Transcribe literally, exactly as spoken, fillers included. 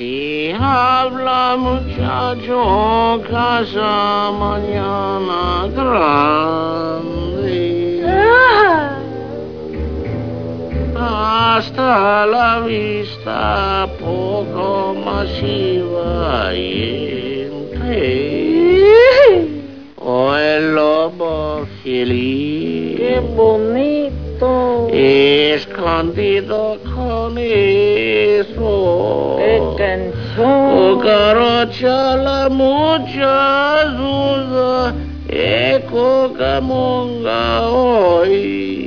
Si habla muchacho, casa mañana grande. Ah. Hasta la vista, poco masiva y o el lobo feliz. ¡Qué bonito! Escondido con eso. ¡Qué canción! Cucaracha la mucha duda, eco camonga hoy.